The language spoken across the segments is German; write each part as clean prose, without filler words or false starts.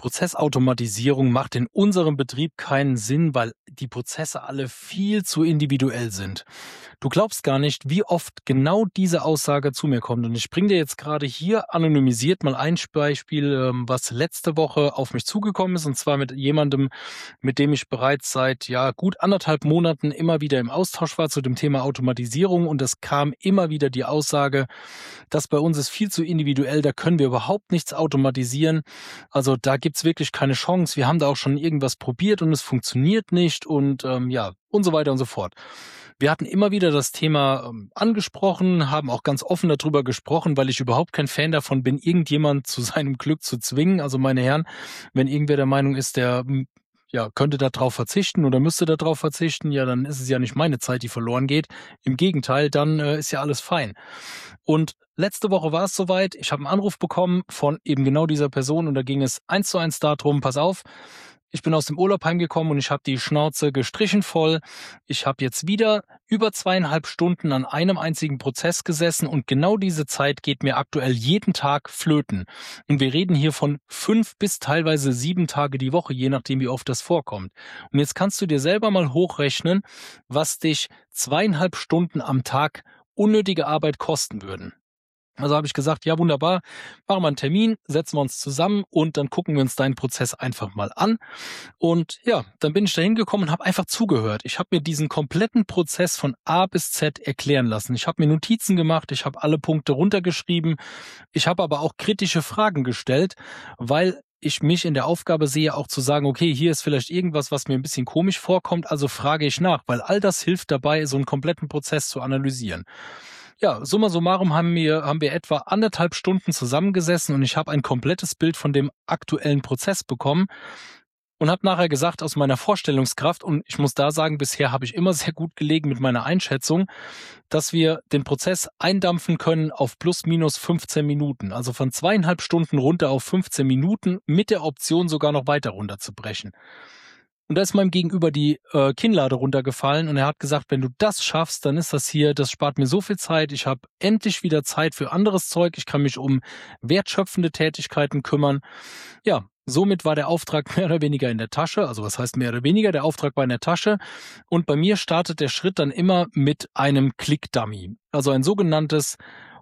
Prozessautomatisierung macht in unserem Betrieb keinen Sinn, weil die Prozesse alle viel zu individuell sind. Du glaubst gar nicht, wie oft genau diese Aussage zu mir kommt. Und ich bringe dir jetzt gerade hier anonymisiert mal ein Beispiel, was letzte Woche auf mich zugekommen ist, und zwar mit jemandem, mit dem ich bereits seit gut 1,5 Monaten immer wieder im Austausch war zu dem Thema Automatisierung, und es kam immer wieder die Aussage, das bei uns ist viel zu individuell, da können wir überhaupt nichts automatisieren. Also da gibt's wirklich keine Chance. Wir haben da auch schon irgendwas probiert und es funktioniert nicht und und so weiter und so fort. Wir hatten immer wieder das Thema angesprochen, haben auch ganz offen darüber gesprochen, weil ich überhaupt kein Fan davon bin, irgendjemand zu seinem Glück zu zwingen. Also meine Herren, wenn irgendwer der Meinung ist, der könnte da drauf verzichten oder müsste da drauf verzichten, ja, dann ist es ja nicht meine Zeit, die verloren geht. Im Gegenteil, dann ist ja alles fein. Und letzte Woche war es soweit. Ich habe einen Anruf bekommen von eben genau dieser Person und da ging es 1:1 darum, pass auf, ich bin aus dem Urlaub heimgekommen und ich habe die Schnauze gestrichen voll. Ich habe jetzt wieder über 2,5 Stunden an einem einzigen Prozess gesessen und genau diese Zeit geht mir aktuell jeden Tag flöten. Und wir reden hier von 5 bis teilweise 7 Tage die Woche, je nachdem wie oft das vorkommt. Und jetzt kannst du dir selber mal hochrechnen, was dich 2,5 Stunden am Tag unnötige Arbeit kosten würden. Also habe ich gesagt, ja wunderbar, machen wir einen Termin, setzen wir uns zusammen und dann gucken wir uns deinen Prozess einfach mal an. Und ja, dann bin ich da hingekommen und habe einfach zugehört. Ich habe mir diesen kompletten Prozess von A bis Z erklären lassen. Ich habe mir Notizen gemacht, ich habe alle Punkte runtergeschrieben. Ich habe aber auch kritische Fragen gestellt, weil ich mich in der Aufgabe sehe, auch zu sagen, okay, hier ist vielleicht irgendwas, was mir ein bisschen komisch vorkommt, also frage ich nach, weil all das hilft dabei, so einen kompletten Prozess zu analysieren. Ja, summa summarum haben wir etwa 1,5 Stunden zusammengesessen und ich habe ein komplettes Bild von dem aktuellen Prozess bekommen und habe nachher gesagt, aus meiner Vorstellungskraft, und ich muss da sagen, bisher habe ich immer sehr gut gelegen mit meiner Einschätzung, dass wir den Prozess eindampfen können auf plus minus 15 Minuten. Also von 2,5 Stunden runter auf 15 Minuten mit der Option sogar noch weiter runterzubrechen. Und da ist meinem Gegenüber die Kinnlade runtergefallen und er hat gesagt, wenn du das schaffst, dann ist das spart mir so viel Zeit. Ich habe endlich wieder Zeit für anderes Zeug. Ich kann mich um wertschöpfende Tätigkeiten kümmern. Ja, somit war der Auftrag mehr oder weniger in der Tasche. Also was heißt mehr oder weniger? Der Auftrag war in der Tasche. Und bei mir startet der Schritt dann immer mit einem Click-Dummy. Also ein sogenanntes,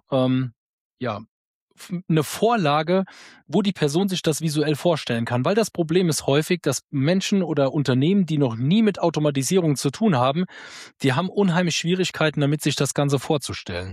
eine Vorlage, wo die Person sich das visuell vorstellen kann. Weil das Problem ist häufig, dass Menschen oder Unternehmen, die noch nie mit Automatisierung zu tun haben, die haben unheimlich Schwierigkeiten damit, sich das Ganze vorzustellen.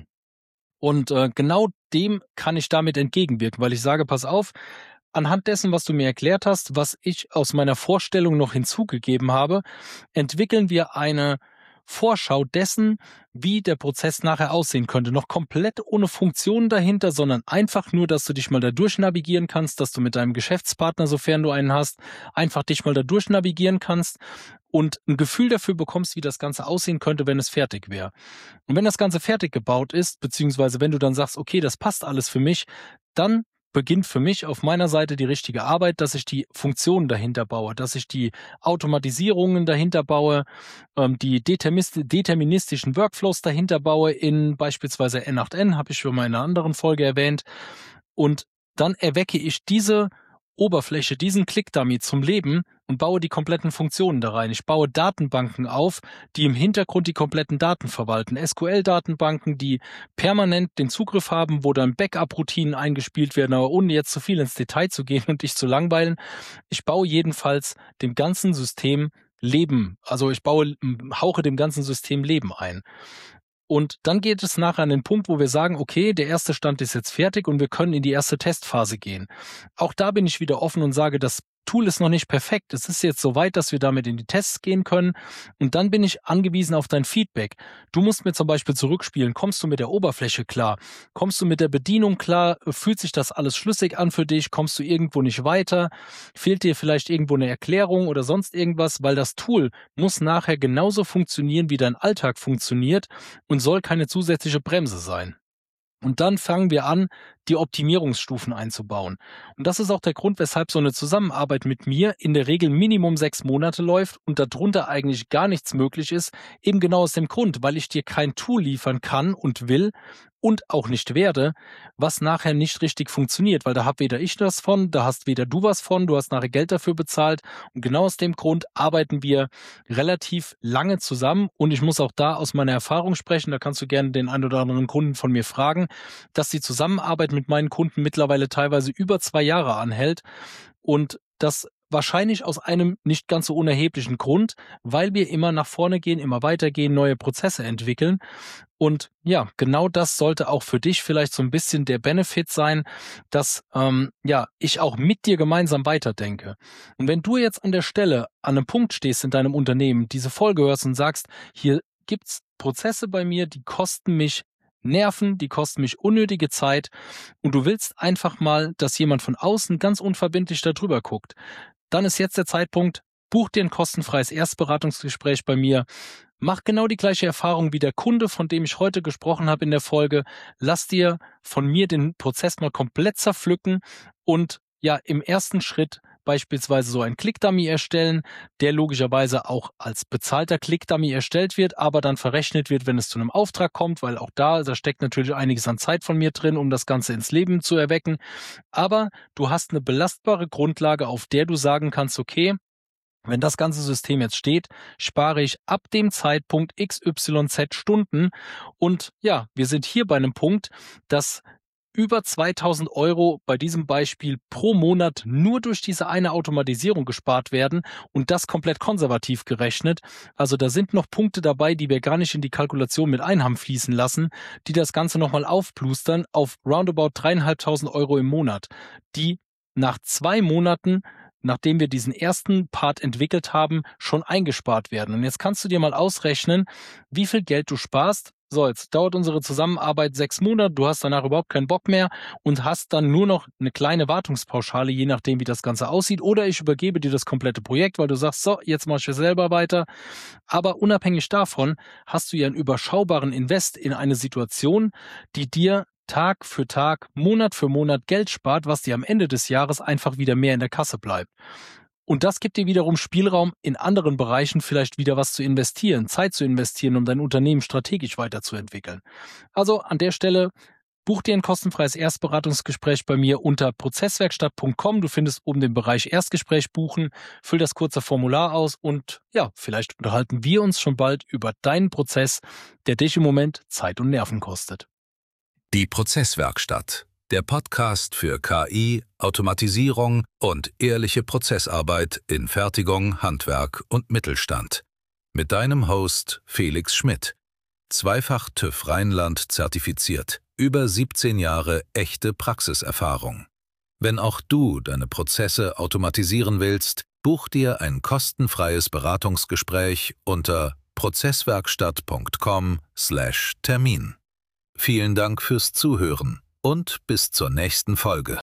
Und genau dem kann ich damit entgegenwirken, weil ich sage, pass auf, anhand dessen, was du mir erklärt hast, was ich aus meiner Vorstellung noch hinzugegeben habe, entwickeln wir eine Vorschau dessen, wie der Prozess nachher aussehen könnte. Noch komplett ohne Funktionen dahinter, sondern einfach nur, dass du dich mal da durchnavigieren kannst, dass du mit deinem Geschäftspartner, sofern du einen hast, einfach dich mal da durchnavigieren kannst und ein Gefühl dafür bekommst, wie das Ganze aussehen könnte, wenn es fertig wäre. Und wenn das Ganze fertig gebaut ist, beziehungsweise wenn du dann sagst, okay, das passt alles für mich, dann beginnt für mich auf meiner Seite die richtige Arbeit, dass ich die Funktionen dahinter baue, dass ich die Automatisierungen dahinter baue, die deterministischen Workflows dahinter baue in beispielsweise N8N, habe ich schon mal in einer anderen Folge erwähnt. Und dann erwecke ich diese Oberfläche, diesen Click-Dummy zum Leben und baue die kompletten Funktionen da rein. Ich baue Datenbanken auf, die im Hintergrund die kompletten Daten verwalten. SQL-Datenbanken, die permanent den Zugriff haben, wo dann Backup-Routinen eingespielt werden, aber ohne jetzt zu viel ins Detail zu gehen und dich zu langweilen. Ich baue jedenfalls dem ganzen System Leben. Also ich hauche dem ganzen System Leben ein. Und dann geht es nachher an den Punkt, wo wir sagen, okay, der erste Stand ist jetzt fertig und wir können in die erste Testphase gehen. Auch da bin ich wieder offen und sage, das Tool ist noch nicht perfekt. Es ist jetzt so weit, dass wir damit in die Tests gehen können. Und dann bin ich angewiesen auf dein Feedback. Du musst mir zum Beispiel zurückspielen. Kommst du mit der Oberfläche klar? Kommst du mit der Bedienung klar? Fühlt sich das alles schlüssig an für dich? Kommst du irgendwo nicht weiter? Fehlt dir vielleicht irgendwo eine Erklärung oder sonst irgendwas? Weil das Tool muss nachher genauso funktionieren, wie dein Alltag funktioniert und soll keine zusätzliche Bremse sein. Und dann fangen wir an, die Optimierungsstufen einzubauen. Und das ist auch der Grund, weshalb so eine Zusammenarbeit mit mir in der Regel Minimum 6 Monate läuft und darunter eigentlich gar nichts möglich ist. Eben genau aus dem Grund, weil ich dir kein Tool liefern kann und will und auch nicht werde, was nachher nicht richtig funktioniert, weil da habe weder ich was von, da hast weder du was von, du hast nachher Geld dafür bezahlt und genau aus dem Grund arbeiten wir relativ lange zusammen und ich muss auch da aus meiner Erfahrung sprechen, da kannst du gerne den einen oder anderen Kunden von mir fragen, dass die Zusammenarbeit mit meinen Kunden mittlerweile teilweise über 2 Jahre anhält und das wahrscheinlich aus einem nicht ganz so unerheblichen Grund, weil wir immer nach vorne gehen, immer weitergehen, neue Prozesse entwickeln. Und ja, genau das sollte auch für dich vielleicht so ein bisschen der Benefit sein, dass ich auch mit dir gemeinsam weiterdenke. Und wenn du jetzt an der Stelle an einem Punkt stehst in deinem Unternehmen, diese Folge hörst und sagst, hier gibt's Prozesse bei mir, die kosten mich Nerven, die kosten mich unnötige Zeit und du willst einfach mal, dass jemand von außen ganz unverbindlich da drüber guckt, dann ist jetzt der Zeitpunkt, buch dir ein kostenfreies Erstberatungsgespräch bei mir. Mach genau die gleiche Erfahrung wie der Kunde, von dem ich heute gesprochen habe in der Folge. Lass dir von mir den Prozess mal komplett zerpflücken und ja, im ersten Schritt beispielsweise so einen Clickdummy erstellen, der logischerweise auch als bezahlter Clickdummy erstellt wird, aber dann verrechnet wird, wenn es zu einem Auftrag kommt, weil auch da steckt natürlich einiges an Zeit von mir drin, um das Ganze ins Leben zu erwecken. Aber du hast eine belastbare Grundlage, auf der du sagen kannst, okay, wenn das ganze System jetzt steht, spare ich ab dem Zeitpunkt XYZ Stunden. Und ja, wir sind hier bei einem Punkt, dass über 2000 Euro bei diesem Beispiel pro Monat nur durch diese eine Automatisierung gespart werden und das komplett konservativ gerechnet. Also da sind noch Punkte dabei, die wir gar nicht in die Kalkulation mit haben fließen lassen, die das Ganze nochmal aufplustern auf roundabout 3.500 Euro im Monat, die nach 2 Monaten, nachdem wir diesen ersten Part entwickelt haben, schon eingespart werden. Und jetzt kannst du dir mal ausrechnen, wie viel Geld du sparst. So, jetzt dauert unsere Zusammenarbeit 6 Monate, du hast danach überhaupt keinen Bock mehr und hast dann nur noch eine kleine Wartungspauschale, je nachdem, wie das Ganze aussieht. Oder ich übergebe dir das komplette Projekt, weil du sagst, so, jetzt mach ich es selber weiter. Aber unabhängig davon hast du ja einen überschaubaren Invest in eine Situation, die dir Tag für Tag, Monat für Monat Geld spart, was dir am Ende des Jahres einfach wieder mehr in der Kasse bleibt. Und das gibt dir wiederum Spielraum, in anderen Bereichen vielleicht wieder was zu investieren, Zeit zu investieren, um dein Unternehmen strategisch weiterzuentwickeln. Also an der Stelle, buch dir ein kostenfreies Erstberatungsgespräch bei mir unter prozesswerkstatt.com. Du findest oben den Bereich Erstgespräch buchen, füll das kurze Formular aus und ja, vielleicht unterhalten wir uns schon bald über deinen Prozess, der dich im Moment Zeit und Nerven kostet. Die Prozesswerkstatt, der Podcast für KI, Automatisierung und ehrliche Prozessarbeit in Fertigung, Handwerk und Mittelstand. Mit deinem Host Felix Schmidt. Zweifach TÜV Rheinland zertifiziert, über 17 Jahre echte Praxiserfahrung. Wenn auch du deine Prozesse automatisieren willst, buch dir ein kostenfreies Beratungsgespräch unter prozesswerkstatt.com/Termin. Vielen Dank fürs Zuhören und bis zur nächsten Folge.